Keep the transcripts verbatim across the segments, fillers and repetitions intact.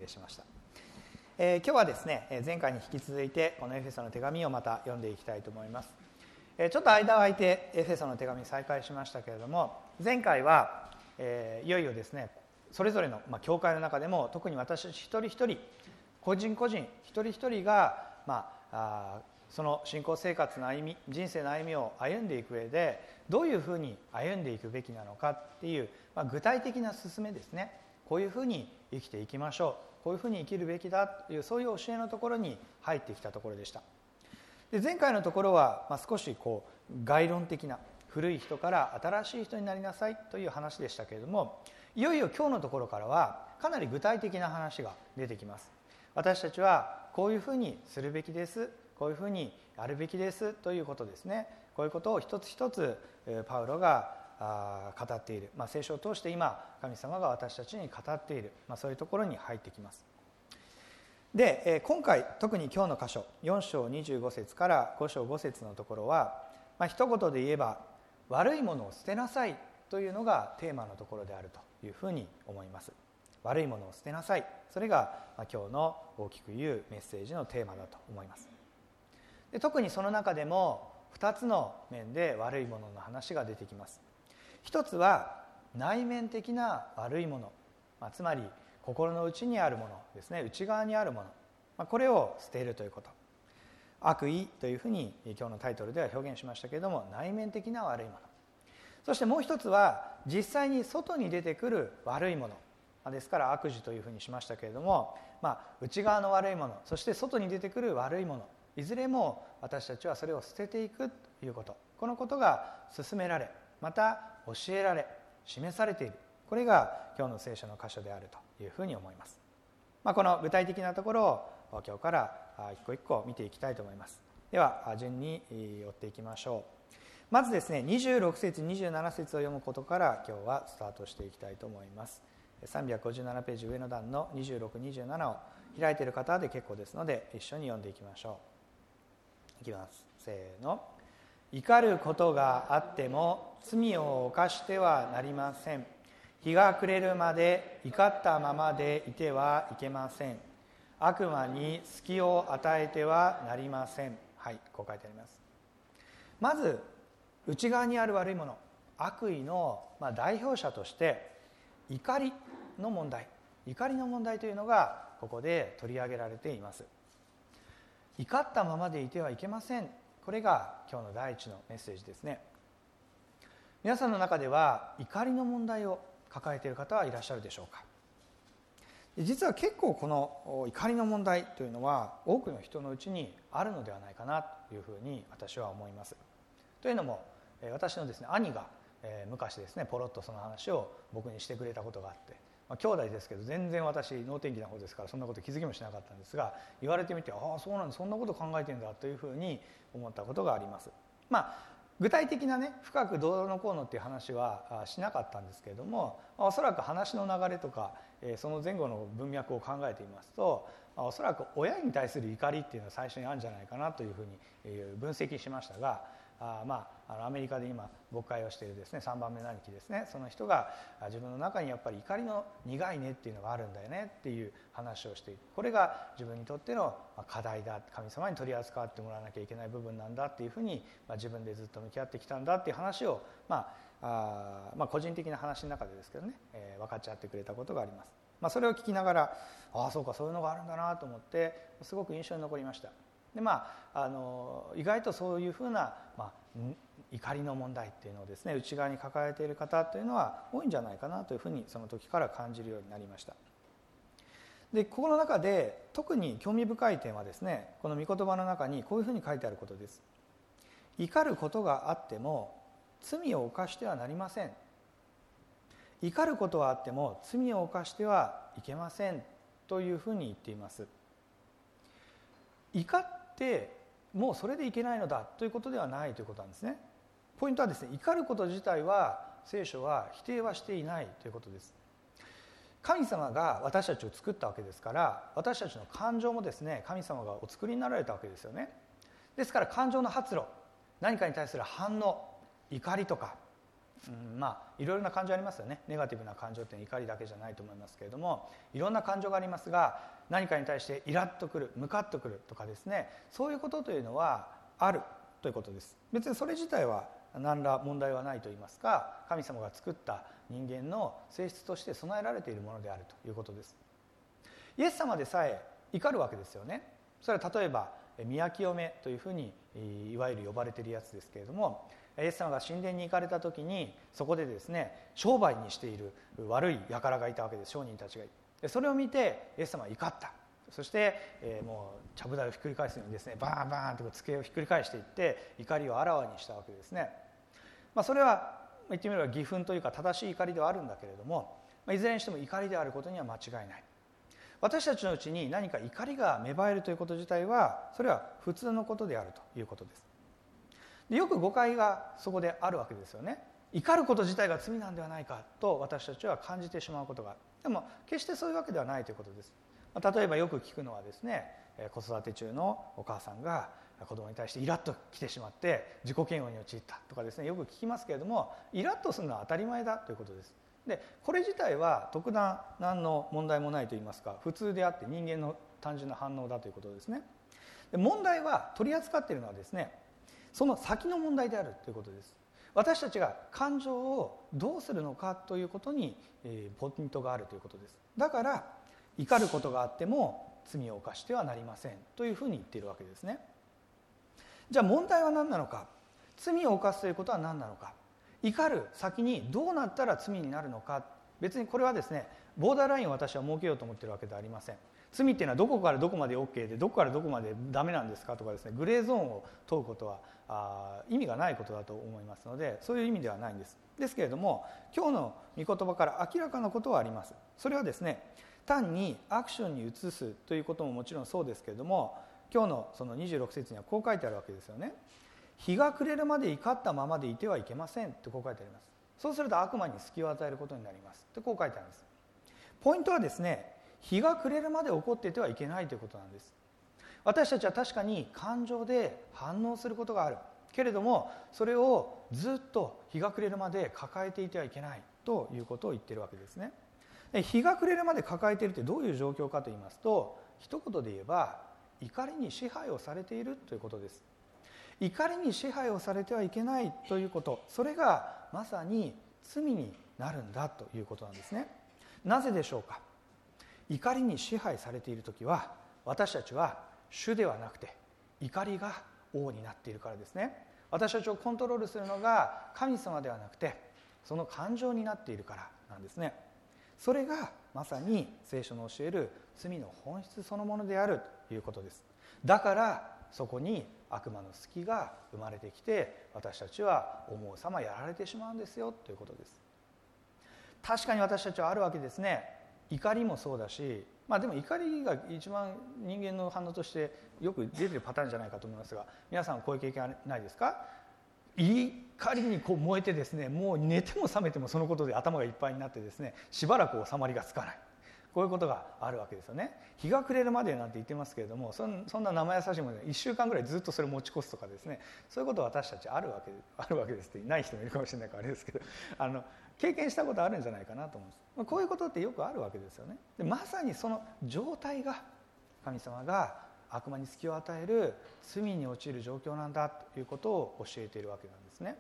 しました。えー、今日はですね、前回に引き続いてこのエフェソの手紙をまた読んでいきたいと思います。えー、ちょっと間を空いてエフェソの手紙再開しましたけれども、前回は、えー、いよいよですね、それぞれの、まあ、教会の中でも特に私たち一人一人、個人個人一人一人が、まあ、あその信仰生活の歩み、人生の歩みを歩んでいく上でどういうふうに歩んでいくべきなのかっていう、まあ、具体的な勧めですね。こういうふうに生きていきましょう、こういうふうに生きるべきだという、そういう教えのところに入ってきたところでした。で、前回のところは、まあ、少しこう概論的な、古い人から新しい人になりなさいという話でしたけれども、いよいよ今日のところからはかなり具体的な話が出てきます。私たちはこういうふうにするべきです、こういうふうにやるべきですということですね。こういうことを一つ一つパウロが語っている、まあ、聖書を通して今神様が私たちに語っている、まあ、そういうところに入ってきます。で、今回特に今日の箇所よん章にじゅうご節からご章ご節のところは、まあ、一言で言えば悪いものを捨てなさいというのがテーマのところであるというふうに思います。悪いものを捨てなさい、それが今日の大きく言うメッセージのテーマだと思います。で、特にその中でもふたつの面で悪いものの話が出てきます。一つは内面的な悪いもの、まあ、つまり心の内にあるものですね、内側にあるもの、まあ、これを捨てるということ。悪意というふうに今日のタイトルでは表現しましたけれども、内面的な悪いもの。そしてもう一つは実際に外に出てくる悪いものですから悪事というふうにしましたけれども、まあ、内側の悪いもの、そして外に出てくる悪いもの、いずれも私たちはそれを捨てていくということ、このことが勧められ、また教えられ、示されている、これが今日の聖書の箇所であるというふうに思います。まあ、この具体的なところを今日から一個一個見ていきたいと思います。では順に追っていきましょう。まずですね、にじゅうろく節にじゅうなな節を読むことから今日はスタートしていきたいと思います。さんびゃくごじゅうななページ上の段のにじゅうろく、にじゅうななを開いている方で結構ですので一緒に読んでいきましょう。いきます。せーの。怒ることがあっても罪を犯してはなりません。日が暮れるまで怒ったままでいてはいけません。悪魔に隙を与えてはなりません。はい、こう書いてあります。まず内側にある悪いもの、悪意の代表者として怒りの問題、怒りの問題というのがここで取り上げられています。怒ったままでいてはいけません。これが今日の第一のメッセージですね。皆さんの中では怒りの問題を抱えている方はいらっしゃるでしょうか。実は結構この怒りの問題というのは多くの人のうちにあるのではないかなというふうに私は思います。というのも私のですね兄が昔ですねポロッとその話を僕にしてくれたことがあって、まあ、兄弟ですけど全然私能天気な方ですからそんなこと気づきもしなかったんですが、言われてみて、ああそうなんだ、そんなこと考えてんだというふうに思ったことがあります。まあ具体的なね深くどうのこうのっていう話はしなかったんですけれども、おそらく話の流れとかその前後の文脈を考えていますと、おそらく親に対する怒りっていうのは最初にあるんじゃないかなというふうに分析しましたが、あまあ、あのアメリカで今牧会をしているですねさんばんめの兄貴ですね、その人が自分の中にやっぱり怒りの苦い根っていうのがあるんだよねっていう話をしている。これが自分にとっての課題だ、神様に取り扱ってもらわなきゃいけない部分なんだっていうふうに、まあ、自分でずっと向き合ってきたんだっていう話を、まああまあ、個人的な話の中でですけどね、えー、分かち合ってくれたことがあります。まあ、それを聞きながら、ああそうかそういうのがあるんだなと思ってすごく印象に残りました。でまあ、あの意外とそういうふうな、まあ、怒りの問題っていうのをですね内側に抱えている方というのは多いんじゃないかなというふうにその時から感じるようになりました。でここの中で特に興味深い点はですね、この御言葉の中にこういうふうに書いてあることです。怒ることがあっても罪を犯してはなりません。怒ることはあっても罪を犯してはいけませんというふうに言っています。怒ってもうそれでいけないのだということではないということなんですね。ポイントはですね、怒ること自体は聖書は否定はしていないということです。神様が私たちを作ったわけですから、私たちの感情もですね神様がお作りになられたわけですよね。ですから感情の発露、何かに対する反応、怒りとかうん、まあいろいろな感情ありますよね。ネガティブな感情って怒りだけじゃないと思いますけれども、いろんな感情がありますが、何かに対してイラッとくる、ムカッとくるとかですね、そういうことというのはあるということです。別にそれ自体は何ら問題はないといいますか、神様が作った人間の性質として備えられているものであるということです。イエス様でさえ怒るわけですよね。それは例えば宮清めというふうにいわゆる呼ばれているやつですけれども、イエス様が神殿に行かれた時に、そこでですね、商売にしている悪い輩がいたわけです。商人たちがいて、それを見てイエス様は怒った。そして、えー、もうちゃぶ台をひっくり返すようにですね、バーンバーンと机をひっくり返していって怒りをあらわにしたわけですね。まあ、それは言ってみれば義憤というか正しい怒りではあるんだけれども、まあ、いずれにしても怒りであることには間違いない。私たちのうちに何か怒りが芽生えるということ自体は、それは普通のことであるということです。で、よく誤解がそこであるわけですよね。怒ること自体が罪なんではないかと私たちは感じてしまうことがある。でも決してそういうわけではないということです。例えばよく聞くのはですね、子育て中のお母さんが子供に対してイラッと来てしまって自己嫌悪に陥ったとかですね、よく聞きますけれども、イラッとするのは当たり前だということです。で、これ自体は特段何の問題もないといいますか、普通であって人間の単純な反応だということですね。で、問題は取り扱っているのはですね、その先の問題であるということです。私たちが感情をどうするのかということに、えー、ポイントがあるということです。だから怒ることがあっても罪を犯してはなりませんというふうに言っているわけですね。じゃあ問題は何なのか、罪を犯すということは何なのか、怒る先にどうなったら罪になるのか、別にこれはですね、ボーダーラインを私は設けようと思っているわけではありません。罪っていうのはどこからどこまで OK でどこからどこまでダメなんですかとかですね、グレーゾーンを問うことはあ意味がないことだと思いますので、そういう意味ではないんです。ですけれども、今日の御言葉から明らかなことはあります。それはですね、単にアクションに移すということももちろんそうですけれども、今日のそのにじゅうろく節にはこう書いてあるわけですよね。日が暮れるまで怒ったままでいてはいけませんってこう書いてあります。そうすると悪魔に隙を与えることになりますってこう書いてあります。ポイントはですね、日が暮れるまで怒っていてはいけないということなんです。私たちは確かに感情で反応することがあるけれども、それをずっと日が暮れるまで抱えていてはいけないということを言っているわけですね。日が暮れるまで抱えているってどういう状況かと言いますと、一言で言えば怒りに支配をされているということです。怒りに支配をされてはいけないということ、それがまさに罪になるんだということなんですね。なぜでしょうか。怒りに支配されているときは、私たちは主ではなくて怒りが王になっているからですね。私たちをコントロールするのが神様ではなくて、その感情になっているからなんですね。それがまさに聖書の教える罪の本質そのものであるということです。だからそこに悪魔の隙が生まれてきて、私たちは思うさまやられてしまうんですよということです。確かに私たちはあるわけですね。怒りもそうだし、まあでも怒りが一番人間の反応としてよく出てるパターンじゃないかと思いますが、皆さんこういう経験はないですか？怒りにこう燃えてですね、もう寝ても覚めてもそのことで頭がいっぱいになってですね、しばらく収まりがつかない、こういうことがあるわけですよね。日が暮れるまでなんて言ってますけれども、そんそんな生優しいものでいっしゅうかんぐらいずっとそれを持ち越すとかですね、そういうことは私たちあるわけあるわけですって、ない人もいるかもしれないからあれですけど、あの経験したことあるんじゃないかなと思うんです。こういうことってよくあるわけですよね。で、まさにその状態が神様が悪魔に隙を与える罪に陥る状況なんだということを教えているわけなんですね。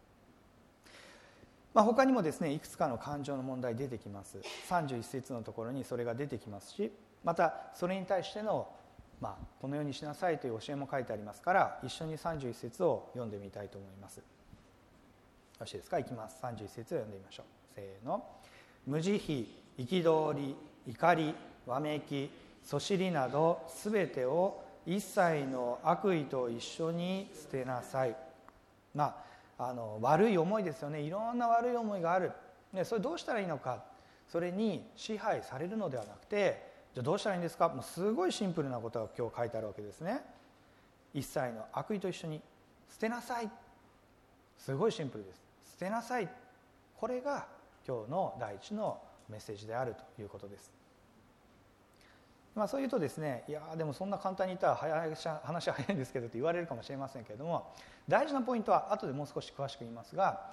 まあ、他にもですね、いくつかの感情の問題出てきます。さんじゅういち節のところにそれが出てきますし、またそれに対しての、まあ、このようにしなさいという教えも書いてありますから、一緒にさんじゅういち節を読んでみたいと思います。よろしいですか。いきます。さんじゅういち節を読んでみましょう。せーの。無慈悲、憤り、怒り、わめき、そしりなどすべてを一切の悪意と一緒に捨てなさい。まあ、あの悪い思いですよね。いろんな悪い思いがある、ね、それどうしたらいいのか。それに支配されるのではなくて、じゃあどうしたらいいんですか。もうすごいシンプルなことが今日書いてあるわけですね。一切の悪意と一緒に捨てなさい。すごいシンプルです。捨てなさい。これが今日の第一のメッセージであるということです。まあ、そういうとですね、いやでもそんな簡単に言ったら話は早いんですけどって言われるかもしれませんけれども、大事なポイントは後でもう少し詳しく言いますが、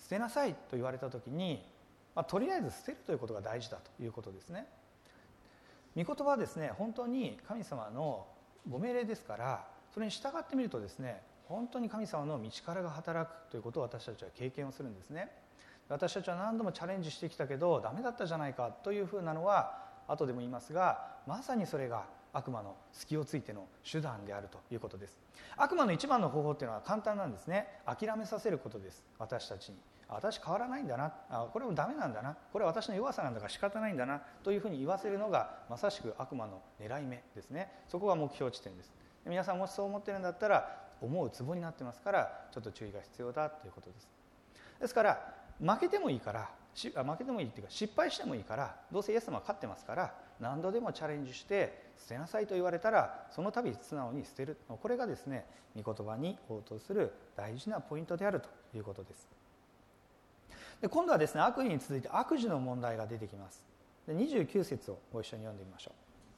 捨てなさいと言われた時に、まあ、とりあえず捨てるということが大事だということですね。御言葉はですね、本当に神様のご命令ですから、それに従ってみるとですね、本当に神様の道からが働くということを私たちは経験をするんですね。私たちは何度もチャレンジしてきたけどダメだったじゃないかというふうなのは後でも言いますが、まさにそれが悪魔の隙をついての手段であるということです。悪魔の一番の方法っていうのは簡単なんですね。諦めさせることです。私たちに、私変わらないんだな、あこれもダメなんだな、これは私の弱さなんだから仕方ないんだなというふうに言わせるのがまさしく悪魔の狙い目ですね。そこが目標地点です。皆さんもしそう思っているんだったら、思うツボになってますから、ちょっと注意が必要だということです。ですから負けてもいいから負けてもいいっていうか失敗してもいいから、どうせイエス様は勝ってますから何度でもチャレンジして捨てなさいと言われたらその度素直に捨てる、これがですね御言葉に応答する大事なポイントであるということです。で今度はですね、悪意に続いて悪事の問題が出てきます。でにじゅうきゅう節をご一緒に読んでみましょ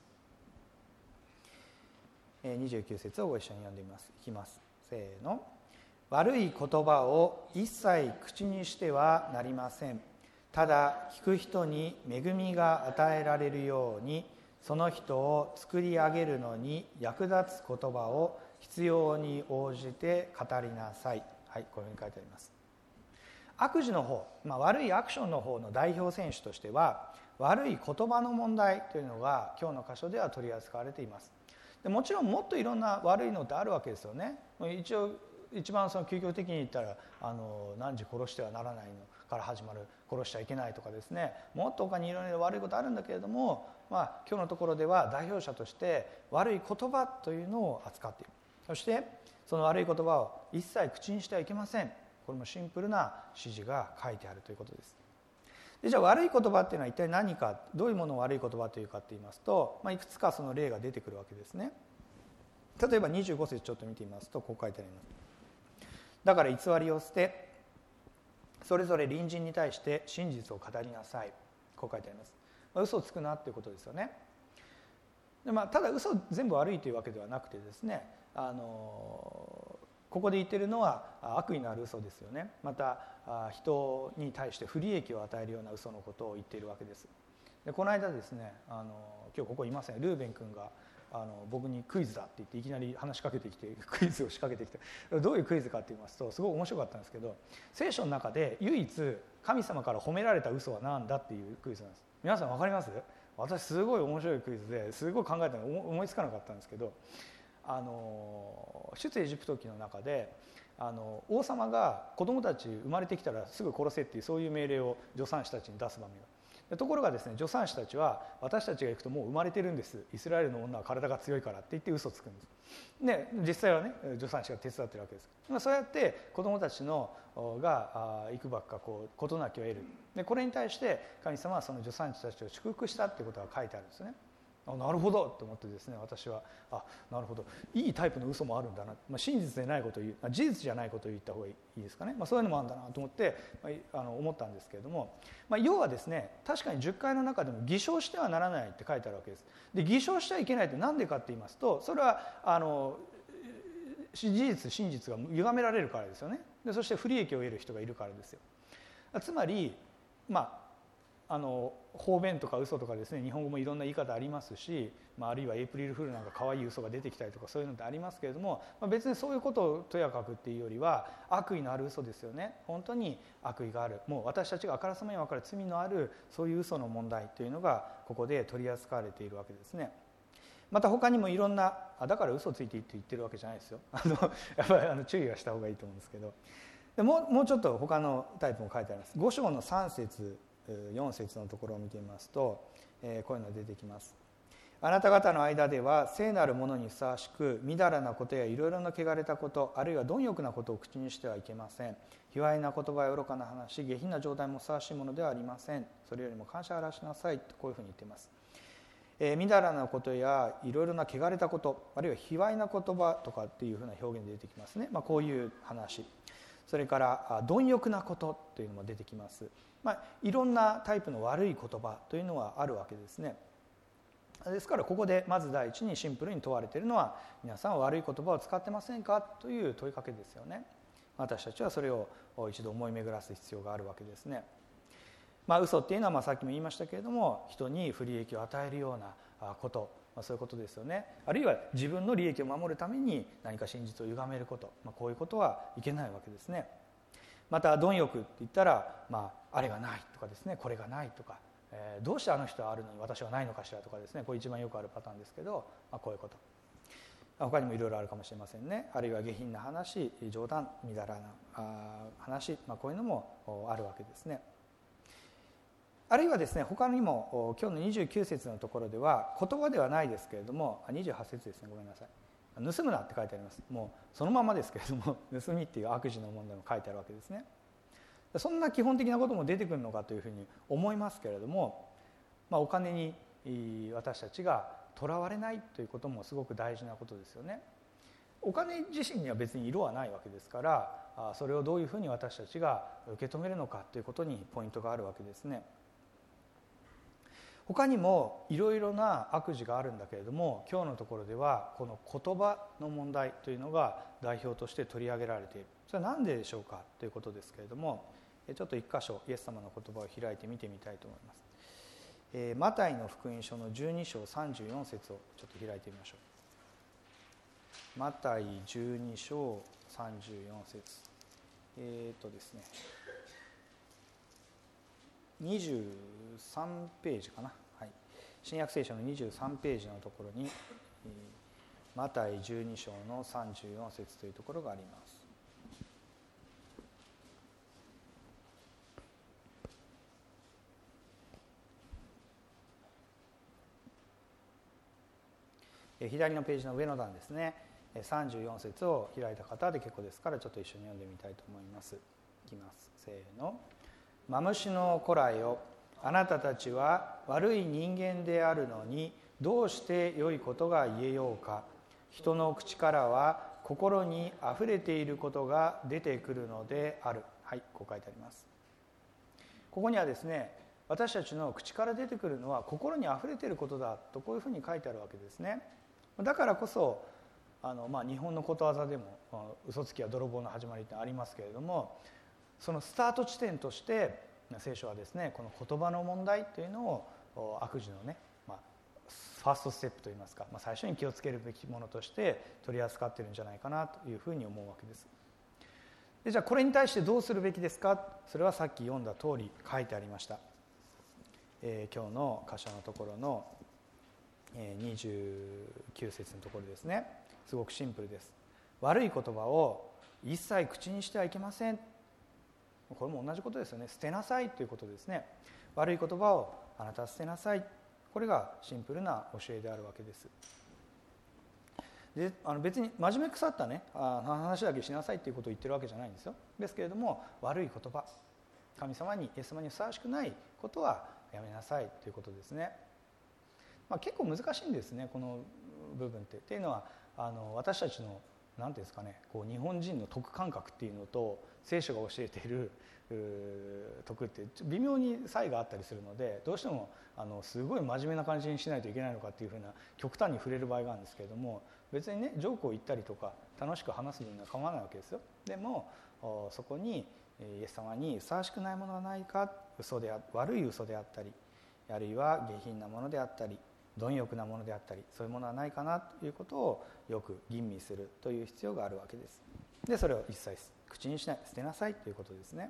う。にじゅうきゅう節をご一緒に読んでみます。いきます。せーの。悪い言葉を一切口にしてはなりません。ただ聞く人に恵みが与えられるように、その人を作り上げるのに役立つ言葉を必要に応じて語りなさい。はい、こういうふうに書いてあります。悪事の方、まあ、悪いアクションの方の代表選手としては、悪い言葉の問題というのが今日の箇所では取り扱われています。でもちろんもっといろんな悪いのってあるわけですよね。一応一番その究極的に言ったら、あの何時殺してはならないのから始まる殺しちゃいけないとかですね、もっと他にいろいろ悪いことあるんだけれども、まあ、今日のところでは代表者として悪い言葉というのを扱っている。そしてその悪い言葉を一切口にしてはいけません。これもシンプルな指示が書いてあるということです。でじゃあ悪い言葉っていうのは一体何か、どういうものを悪い言葉というかって言いますと、まあ、いくつかその例が出てくるわけですね。例えばにじゅうご節ちょっと見てみますと、こう書いてあります。だから偽りを捨て、それぞれ隣人に対して真実を語りなさい。こう書いてあります。まあ、嘘をつくなっていうことですよね。で、まあ、ただ嘘全部悪いというわけではなくてですね、あのここで言っているのは悪意のある嘘ですよね。また人に対して不利益を与えるような嘘のことを言っているわけです。でこの間ですね、あの今日ここいません、ルーベン君があの僕にクイズだって言っていきなり話しかけてきてクイズを仕掛けてきて、どういうクイズかって言いますとすごい面白かったんですけど、聖書の中で唯一神様から褒められた嘘は何だっていうクイズなんです。皆さん分かります？私すごい面白いクイズですごい考えたの思いつかなかったんですけど、あの出エジプト記の中であの王様が子供たち生まれてきたらすぐ殺せっていうそういう命令を助産師たちに出す場面が、ところがですね、助産師たちは私たちが行くともう生まれてるんです、イスラエルの女は体が強いからって言って嘘つくんです。で実際はね助産師が手伝ってるわけです。そうやって子供たちのが幾ばくかこう事なきを得る。でこれに対して神様はその助産師たちを祝福したっていうことが書いてあるんですね。あ、なるほどと思ってですね、私はあなるほど、いいタイプの嘘もあるんだな、まあ、真実でないことを言う、事実じゃないことを言った方がいいですかね、まあ、そういうのもあるんだなと思って、まあ、あの思ったんですけれども、まあ、要はですね、確かにじゅっかいの中でも偽証してはならないって書いてあるわけです。で偽証しちゃいけないって何でかって言いますと、それはあの事実真実が歪められるからですよね。でそして不利益を得る人がいるからですよ。つまりまああの方便とか嘘とかですね、日本語もいろんな言い方ありますし、まあ、あるいはエイプリルフールなんか可愛い嘘が出てきたりとかそういうのってありますけれども、まあ、別にそういうことをとやかくっていうよりは悪意のある嘘ですよね。本当に悪意がある、もう私たちがあからさまに分かる罪のあるそういう嘘の問題というのがここで取り扱われているわけですね。また他にもいろんな、あだから嘘ついていいって言ってるわけじゃないですよ。あのやっぱりあの注意はした方がいいと思うんですけど、でもう、もうちょっと他のタイプも書いてあります。ご章のさん節よん節のところを見てみますと、えー、こういうのが出てきます。あなた方の間では聖なるものにふさわしくみだらなことやいろいろな汚れたこと、あるいは貪欲なことを口にしてはいけません。卑猥な言葉や愚かな話、下品な状態もふさわしいものではありません。それよりも感謝を表しなさいとこういうふうに言っています。えー、みだらなことやいろいろな汚れたこと、あるいは卑猥な言葉とかっていうふうな表現で出てきますね。まあ、こういう話、それから貪欲なことというのも出てきます。まあ、いろんなタイプの悪い言葉というのはあるわけですね。ですからここでまず第一にシンプルに問われているのは、皆さんは悪い言葉を使ってませんかという問いかけですよね。 私たちはそれを一度思い巡らす必要があるわけですね。まあ、嘘っていうのはまあさっきも言いましたけれども、人に不利益を与えるようなこと、まあ、そういうことですよね。あるいは自分の利益を守るために何か真実を歪めること、まあ、こういうことはいけないわけですね。また貪欲って言ったら、まあ、あれがないとかですね、これがないとか、えー、どうしてあの人はあるのに私はないのかしらとかですね、これ一番よくあるパターンですけど、まあ、こういうこと、他にもいろいろあるかもしれませんね。あるいは下品な話、冗談、みだらな話、まあ、こういうのもあるわけですね。あるいはですね、他にも今日のにじゅうきゅう節のところでは、言葉ではないですけれども、にじゅうはち節ですね、ごめんなさい、盗むなって書いてあります。もうそのままですけれども、盗みっていう悪事の問題も書いてあるわけですね。そんな基本的なことも出てくるのかというふうに思いますけれども、まあ、お金に私たちがとらわれないということもすごく大事なことですよね。お金自身には別に色はないわけですから、それをどういうふうに私たちが受け止めるのかということにポイントがあるわけですね。他にもいろいろな悪事があるんだけれども、今日のところではこの言葉の問題というのが代表として取り上げられている。それは何ででしょうかということですけれども、ちょっと一箇所イエス様の言葉を開いて見てみたいと思います。えー、マタイの福音書のじゅうに章さんじゅうよん節をちょっと開いてみましょう。マタイじゅうに章さんじゅうよん節、えっとですねにじゅうさんページかな、はい、新約聖書のにじゅうさんページのところに、マタイじゅうに章のさんじゅうよん節というところがあります。左のページの上の段ですね、さんじゅうよん節を開いた方で結構ですから、ちょっと一緒に読んでみたいと思います。いきます。せーの。マムシの子らよ、あなたたちは悪い人間であるのにどうして良いことが言えようか。人の口からは心にあふれていることが出てくるのである。はい、こう書いてあります。ここにはですね、私たちの口から出てくるのは心にあふれていることだと、こういうふうに書いてあるわけですね。だからこそあの、まあ、日本のことわざでも嘘つきは泥棒の始まりってありますけれども、そのスタート地点として聖書はですね、この言葉の問題というのを悪事のね、まあ、ファーストステップといいますか、まあ、最初に気をつけるべきものとして取り扱っているんじゃないかなというふうに思うわけです。で、じゃあこれに対してどうするべきですか。それはさっき読んだ通り書いてありました。えー、今日の箇所のところのにじゅうきゅう節のところですね。すごくシンプルです。悪い言葉を一切口にしてはいけません。これも同じことですよね。捨てなさいということですね。悪い言葉をあなたは捨てなさい。これがシンプルな教えであるわけです。で、あの別に真面目腐ったねあ話だけしなさいということを言ってるわけじゃないんですよ。ですけれども、悪い言葉、神様にイエス様にふさわしくないことはやめなさいということですね。まあ、結構難しいんですね、この部分って。っていうのはあの私たちの何ていうんですかね、こう日本人の徳感覚っていうのと聖書が教えている徳って微妙に差異があったりするので、どうしてもあのすごい真面目な感じにしないといけないのかっていうふうな極端に触れる場合があるんですけれども、別にねジョークを言ったりとか楽しく話すのには構わないわけですよ。でもそこにイエス様にふさわしくないものはないか、嘘であ悪い嘘であったり、あるいは下品なものであったり、貪欲なものであったり、そういうものはないかなということをよく吟味するという必要があるわけです。で、それを一切口にしない、捨てなさいということですね。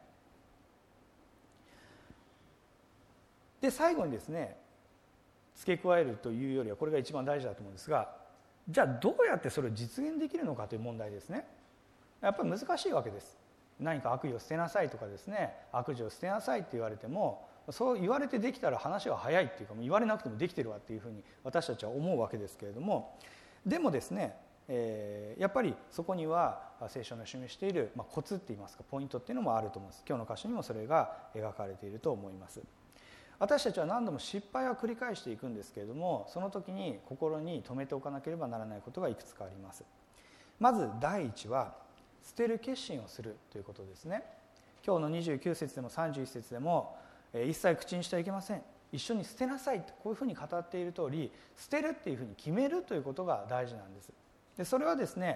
で、最後にですね、付け加えるというよりはこれが一番大事だと思うんですが、じゃあどうやってそれを実現できるのかという問題ですね。やっぱり難しいわけです。何か悪意を捨てなさいとかですね、悪事を捨てなさいって言われても、そう言われてできたら話は早いっていうか、言われなくてもできてるわっていうふうに私たちは思うわけですけれども、でもですね、えー、やっぱりそこには聖書の示している、まあ、コツっていいますかポイントっていうのもあると思います。今日の箇所にもそれが描かれていると思います。私たちは何度も失敗は繰り返していくんですけれども、その時に心に留めておかなければならないことがいくつかあります。まず第一は捨てる決心をするということですね。今日のにじゅうきゅう節でもさんじゅういち節でも一切口にしてはいけません、一緒に捨てなさいとこういうふうに語っている通り、捨てるっていうふうに決めるということが大事なんです。でそれはですね、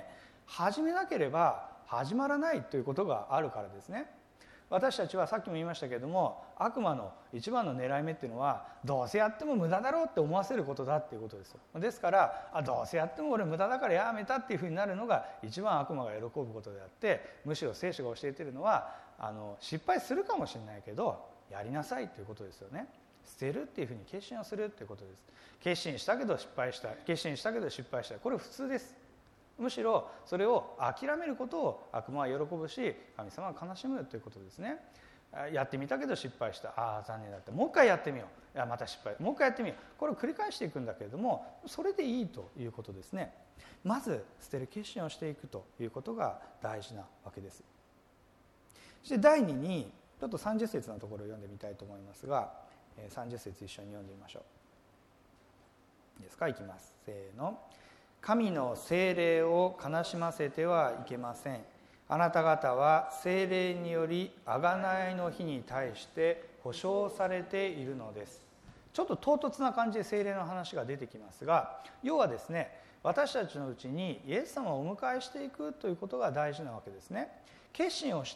始めなければ始まらないということがあるからですね。私たちはさっきも言いましたけれども、悪魔の一番の狙い目っていうのは、どうせやっても無駄だろうって思わせることだっていうことですよ。ですからあどうせやっても俺無駄だからやめたっていうふうになるのが一番悪魔が喜ぶことであって、むしろ聖書が教えているのは、あの失敗するかもしれないけどやりなさいということですよね。捨てるっていうふうに決心をするっていうことです。決心したけど失敗した、決心したけど失敗した、これ普通です。むしろそれを諦めることを悪魔は喜ぶし、神様は悲しむということですね。やってみたけど失敗した、ああ残念だった、もう一回やってみよう、いやまた失敗、もう一回やってみよう、これを繰り返していくんだけれども、それでいいということですね。まず捨てる決心をしていくということが大事なわけです。そしてだいににちょっとさんじゅっ節のところを読んでみたいと思いますが、さんじゅっ節一緒に読んでみましょう。いいですか、いきます。せーの。神の聖霊を悲しませてはいけません。あなた方は聖霊により贖いの日に対して保証されているのです。ちょっと唐突な感じで聖霊の話が出てきますが、要はですね、私たちのうちにイエス様をお迎えしていくということが大事なわけですね。決心をして、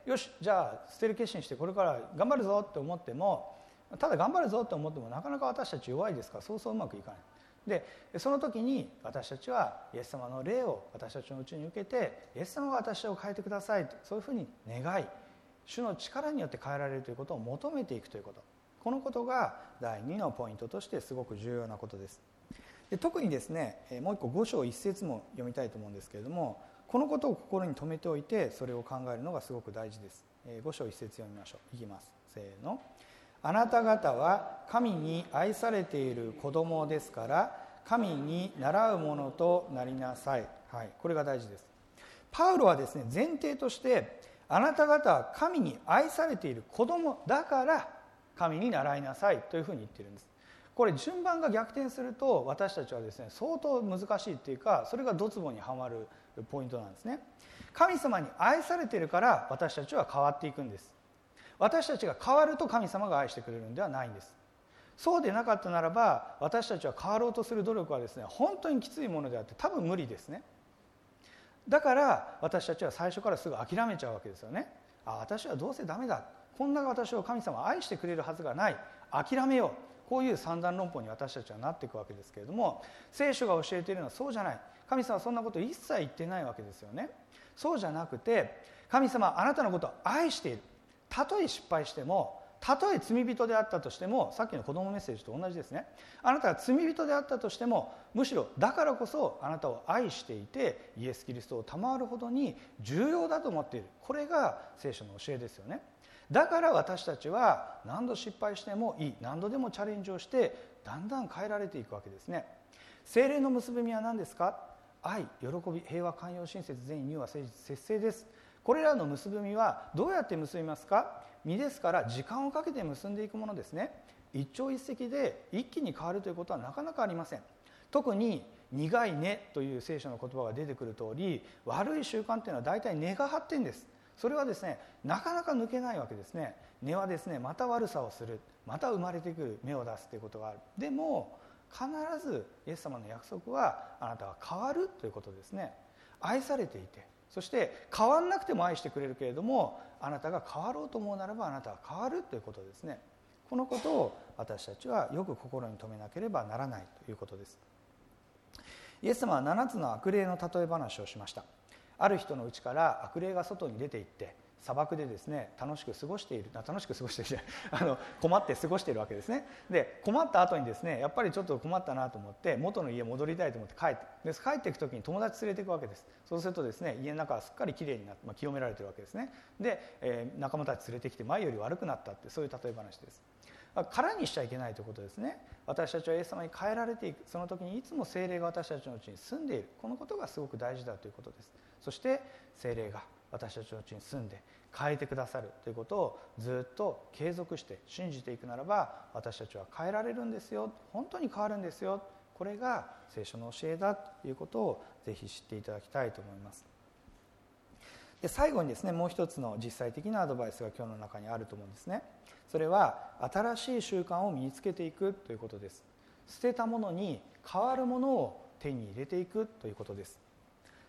よしじゃあ捨てる決心してこれから頑張るぞって思っても、ただ頑張るぞって思ってもなかなか私たち弱いですから、そうそううまくいかない。でその時に私たちはイエス様の霊を私たちのうちに受けて、イエス様が私を変えてくださいと、そういうふうに願い、主の力によって変えられるということを求めていくということ、このことがだいにのポイントとしてすごく重要なことです。で特にですね、もう一個ご章一節も読みたいと思うんですけれども、このことを心に留めておいてそれを考えるのがすごく大事です。ご章一節読みましょう。いきます。せーの。あなた方は神に愛されている子供ですから神に倣うものとなりなさい。はい、これが大事です。パウロはですね、前提としてあなた方は神に愛されている子供だから神に習いなさいというふうに言っているんです。これ順番が逆転すると私たちはですね、相当難しいっていうか、それがドツボにはまるポイントなんですね。神様に愛されているから私たちは変わっていくんです。私たちが変わると神様が愛してくれるんではないんです。そうでなかったならば私たちは変わろうとする努力はですね、本当にきついものであって多分無理ですね。だから私たちは最初からすぐ諦めちゃうわけですよね。あ、私はどうせダメだ、こんな私を神様は愛してくれるはずがない、諦めよう、こういう三段論法に私たちはなっていくわけですけれども、聖書が教えているのはそうじゃない。神様はそんなこと一切言ってないわけですよね。そうじゃなくて、神様はあなたのことを愛している。たとえ失敗しても、たとえ罪人であったとしても、さっきの子供メッセージと同じですね。あなたが罪人であったとしても、むしろだからこそあなたを愛していてイエス・キリストを賜るほどに重要だと思っている。これが聖書の教えですよね。だから私たちは何度失敗してもいい、何度でもチャレンジをしてだんだん変えられていくわけですね。聖霊の結び目は何ですか？愛、喜び、平和、寛容、親切、善意、柔和、誠実、節制です。これらの結び目はどうやって結びますか？身ですから時間をかけて結んでいくものですね。一朝一夕で一気に変わるということはなかなかありません。特に苦い根という聖書の言葉が出てくる通り、悪い習慣というのは大体根が張ってんです。それはですね、なかなか抜けないわけですね。根はですね、また悪さをする、また生まれてくる、芽を出すということがある。でも必ずイエス様の約束はあなたは変わるということですね。愛されていて、そして変わらなくても愛してくれるけれども、あなたが変わろうと思うならばあなたは変わるということですね。このことを私たちはよく心に留めなければならないということです。イエス様はななつの悪霊の例え話をしました。ある人のうちから悪霊が外に出て行って砂漠でですね、楽しく過ごしている楽しく過ごしているあの困って過ごしているわけですね。で困った後にですね、やっぱりちょっと困ったなと思って元の家戻りたいと思って帰ってで帰っていく時に友達連れていくわけです。そうするとですね、家の中はすっかりきれいになって、まあ、清められているわけですね。で、えー、仲間たち連れてきて前より悪くなったって、そういう例え話です。空にしちゃいけないということですね。私たちはイエス様に変えられていく、その時にいつも聖霊が私たちのうちに住んでいる、このことがすごく大事だということです。そして聖霊が私たちのうちに住んで変えてくださるということをずっと継続して信じていくならば、私たちは変えられるんですよ、本当に変わるんですよ、これが聖書の教えだということをぜひ知っていただきたいと思います。で最後にですね、もう一つの実際的なアドバイスが今日の中にあると思うんですね。それは新しい習慣を身につけていくということです。捨てたものに変わるものを手に入れていくということです。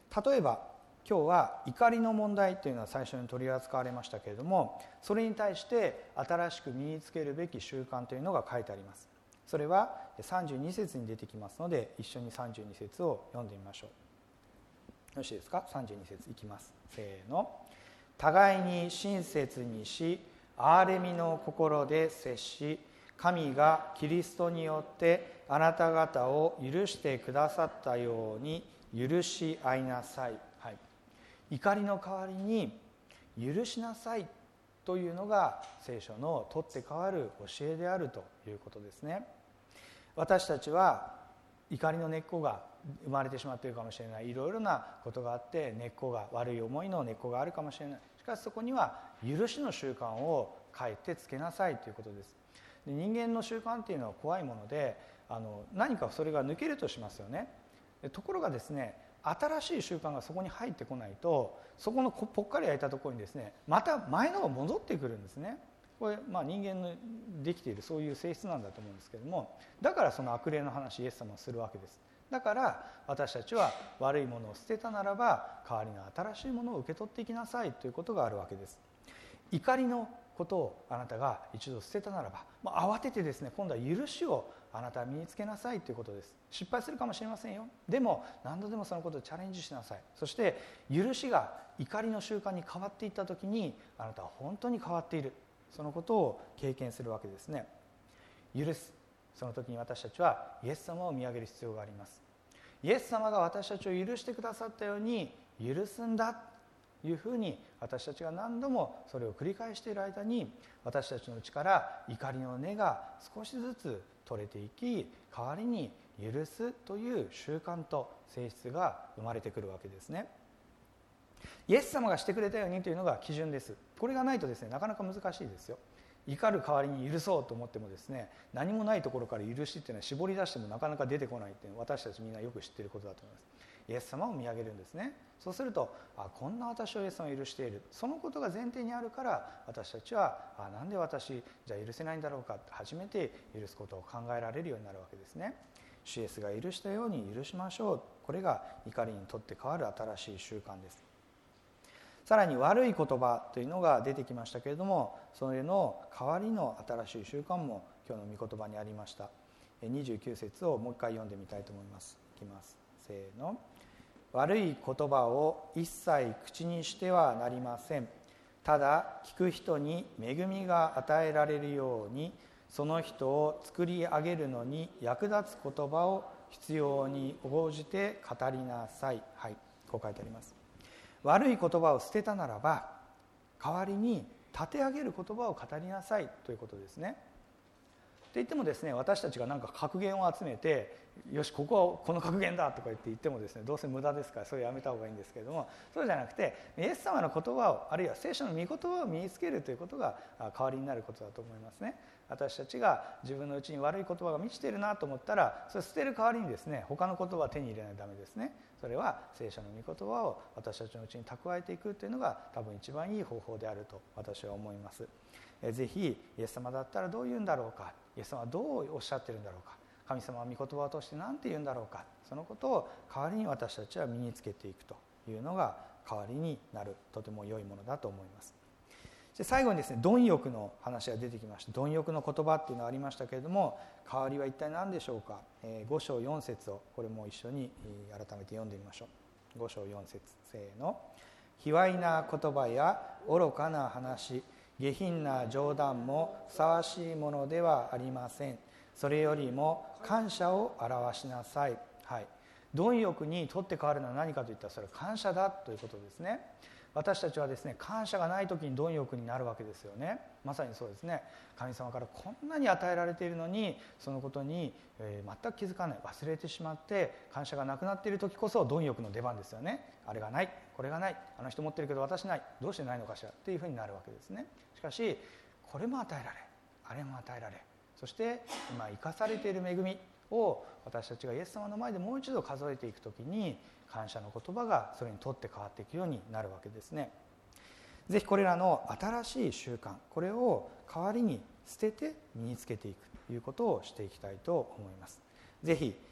例えば今日は怒りの問題というのは最初に取り扱われましたけれども、それに対して新しく身につけるべき習慣というのが書いてあります。それはさんじゅうに節に出てきますので、一緒にさんじゅうに節を読んでみましょう。よろしいですか。さんじゅうに節いきます。せーの。互いに親切にし、憐れみの心で接し、神がキリストによってあなた方を許してくださったように許し合いなさい。はい、怒りの代わりに許しなさいというのが聖書の取って代わる教えであるということですね。私たちは怒りの根っこが生まれてしまっているかもしれない。いろいろなことがあって根っこが、悪い思いの根っこがあるかもしれない。しかしそこには許しの習慣を書いてつけなさいということです。で、人間の習慣っていうのは怖いもので、あの何かそれが抜けるとしますよね。でところがですね、新しい習慣がそこに入ってこないと、そこのぽっかり開いたところにですね、また前のが戻ってくるんですね。これ、まあ、人間のできているそういう性質なんだと思うんですけども、だからその悪霊の話イエス様はするわけです。だから私たちは悪いものを捨てたならば代わりの新しいものを受け取っていきなさいということがあるわけです。怒りのことをあなたが一度捨てたならば、まあ、慌ててですね、今度は許しをあなたは身につけなさいということです。失敗するかもしれませんよ。でも何度でもそのことをチャレンジしなさい。そして許しが怒りの習慣に変わっていった時に、あなたは本当に変わっている、そのことを経験するわけですね。許す、その時に私たちはイエス様を見上げる必要があります。イエス様が私たちを許してくださったように許すんだというふうに、私たちが何度もそれを繰り返している間に、私たちのうちから怒りの根が少しずつ取れていき、代わりに許すという習慣と性質が生まれてくるわけですね。イエス様がしてくれたようにというのが基準です。これがないとですね、なかなか難しいですよ。怒る代わりに許そうと思ってもですね、何もないところから許しっていうのは絞り出してもなかなか出てこないっていうのは、私たちみんなよく知っていることだと思います。イエス様を見上げるんですね。そうすると、あ、こんな私をイエス様を許している、そのことが前提にあるから、私たちは、あ、なんで私じゃあ許せないんだろうかって初めて許すことを考えられるようになるわけですね。主イエスが許したように許しましょう。これが怒りにとって変わる新しい習慣です。さらに悪い言葉というのが出てきましたけれども、それの代わりの新しい習慣も今日の御言葉にありました。にじゅうきゅう節をもう一回読んでみたいと思います。いきます。せーの。悪い言葉を一切口にしてはなりません。ただ聞く人に恵みが与えられるように、その人を作り上げるのに役立つ言葉を必要に応じて語りなさい。はい、こう書いてあります。悪い言葉を捨てたならば、代わりに立て上げる言葉を語りなさいということですね。って言ってもですね、私たちが何か格言を集めて、よしここはこの格言だとか言って言ってもですね、どうせ無駄ですから、それやめた方がいいんですけれども、そうじゃなくてイエス様の言葉を、あるいは聖書の御言葉を身につけるということが代わりになることだと思いますね。私たちが自分のうちに悪い言葉が満ちているなと思ったら、それ捨てる代わりにですね、他の言葉は手に入れないとダメですね。それは聖書の御言葉を私たちのうちに蓄えていくというのが多分一番いい方法であると私は思います。ぜひイエス様だったらどう言うんだろうか、イエス様はどうおっしゃってるんだろうか、神様は御言葉を通して何て言うんだろうか、そのことを代わりに私たちは身につけていくというのが代わりになる、とても良いものだと思います。で最後にですね、貪欲の話が出てきました。貪欲の言葉っていうのがありましたけれども、代わりは一体何でしょうか。ご章よん節をこれも一緒に改めて読んでみましょう。ご章よん節、せーの。卑猥な言葉や愚かな話、下品な冗談もふさわしいものではありません。それよりも感謝を表しなさい。はい、貪欲に取って代わるのは何かといったら、それは感謝だということですね。私たちはですね、感謝がない時に貪欲になるわけですよね。まさにそうですね。神様からこんなに与えられているのに、そのことに、えー、全く気づかない、忘れてしまって感謝がなくなっている時こそ貪欲の出番ですよね。あれがない、これがない、あの人持ってるけど私ない、どうしてないのかしらっていうふうになるわけですね。しかしこれも与えられ、あれも与えられ、そして今生かされている恵みを私たちがイエス様の前でもう一度数えていくときに、感謝の言葉がそれにとって変わっていくようになるわけですね。ぜひこれらの新しい習慣、これを代わりに捨てて身につけていくということをしていきたいと思います。ぜひ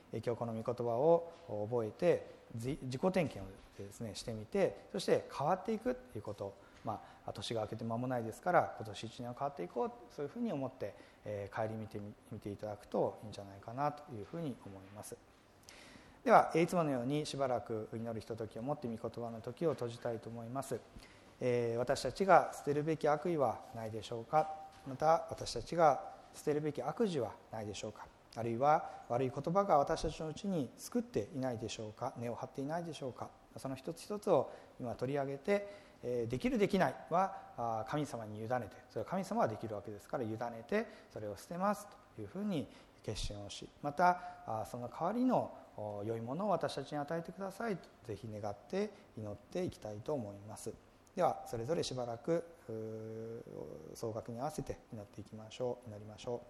今日この御言葉を覚えて自己点検をですねしてみて、そして変わっていくということを、まあ、年が明けて間もないですから今年いちねんは変わっていこう、そういうふうに思って、えー、顧みてみていただくといいんじゃないかなというふうに思います。では、いつものようにしばらく祈るひとときを持って御言葉の時を閉じたいと思います。えー、私たちが捨てるべき悪意はないでしょうか。また私たちが捨てるべき悪事はないでしょうか。あるいは悪い言葉が私たちのうちに作っていないでしょうか。根を張っていないでしょうか。その一つ一つを今取り上げて、えー、できるできないは神様に委ねて、それは神様はできるわけですから委ねてそれを捨てますというふうに決心をし、またその代わりの良いものを私たちに与えてくださいとぜひ願って祈っていきたいと思います。ではそれぞれしばらく総額に合わせて祈っていきましょう。祈りましょう。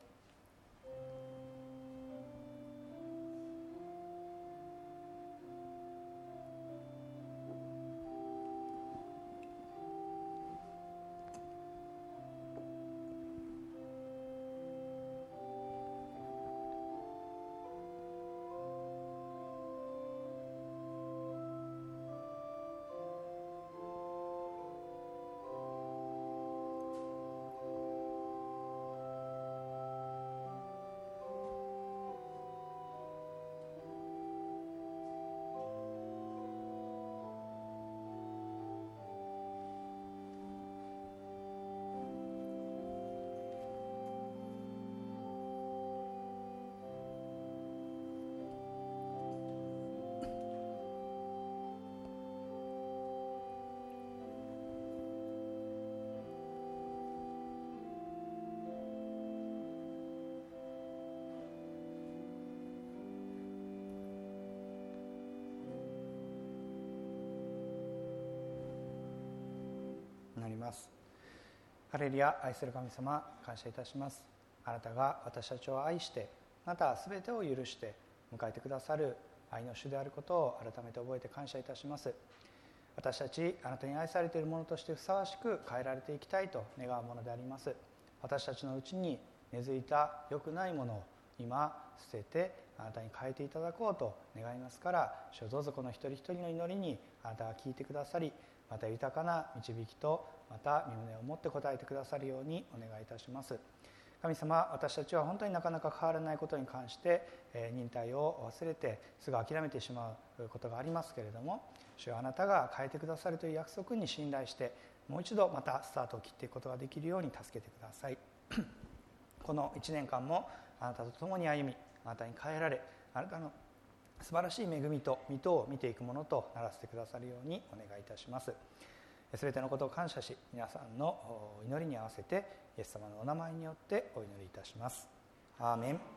なります。ハレルヤ。愛する神様、感謝いたします。あなたが私たちを愛して、また全てを許して迎えてくださる愛の主であることを改めて覚えて感謝いたします。私たちあなたに愛されているものとしてふさわしく変えられていきたいと願うものであります。私たちのうちに根付いた良くないものを今捨ててあなたに変えていただこうと願いますから、主よどうぞこの一人一人の祈りにあなたが聞いてくださり、また豊かな導きとまた御胸を持って答えてくださるようにお願いいたします。神様、私たちは本当になかなか変わらないことに関して、えー、忍耐を忘れてすぐ諦めてしまうことがありますけれども、主よあなたが変えてくださるという約束に信頼してもう一度またスタートを切っていくことができるように助けてください。このいちねんかんもあなたと共に歩み、あなたに変えられ、あなたの素晴らしい恵みと御手を見ていくものとならせてくださるようにお願いいたします。すべてのことを感謝し、皆さんの祈りに合わせてイエス様のお名前によってお祈りいたします。アーメン。